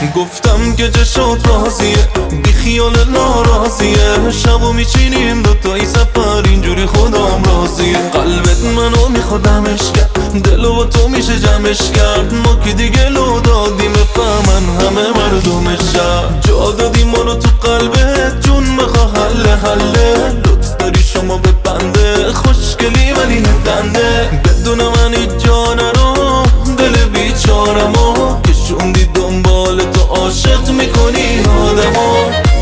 گفتم که چشات راضیه بی خیال ناراضیه، شبو میچینیم دوتایی سفر اینجوری خودم راضیه. قلبت منو میخوادمش کرد، دلو با تو میشه جمعش کرد. ما که دیگه لو دادیم بفهمن همه مردم شهر. جا دادیم ما رو تو قلبت جون بخوا حله لطف داری شما به بنده، خوشگلی ولی دنده. بدون من هیچ جا نرو دل بیچارمو، کشوندی دنبال تو عاشق میکنی آدمو.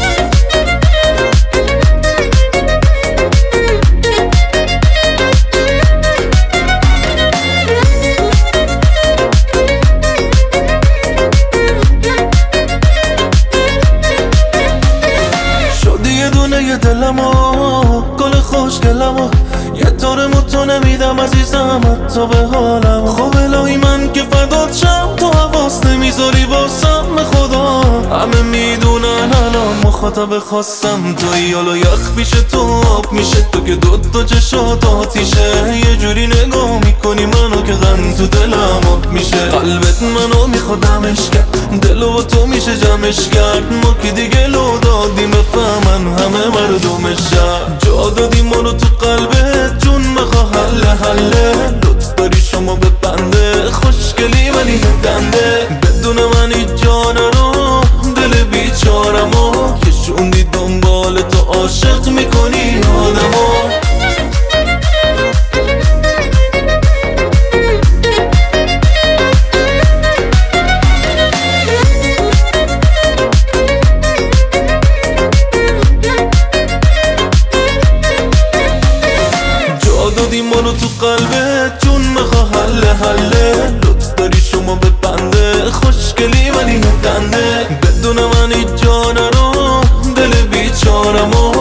یه دلمو گل خوشگلمو، یه طورمو تو نمیدم عزیزم حتی به حالم. خب الهی من که فدات شم، تو حواس نمیذاری واسم خدا. همه میدونن الان مخاطب خواستم توی، حالا یخ میشه تو آب میشه تو که دوتا چشات آتیشه. یه جوری نگاه میکنی منو که غم تو دلم آب میشه. قلبت منو میخوادمش کرد، دلو با تو میشه جمعش کرد. ما که دیگه لو دادیم بفهمن همه مردم شهر. جا دادیم ما رو تو قلبت جون بخوا حله لطف داری شما به بنده، خوشگلی ولی دنده. بدون من هیچ جا نرو دل بیچارمو، کشوندی دنبال تو عاشق میکنی آدمو. دادی ما رو تو قلبت جون بخوا حله لطف داری شما به بنده، خوشگلی ولی دنده. بدون من هیچ جا نرو دل بیچارمو،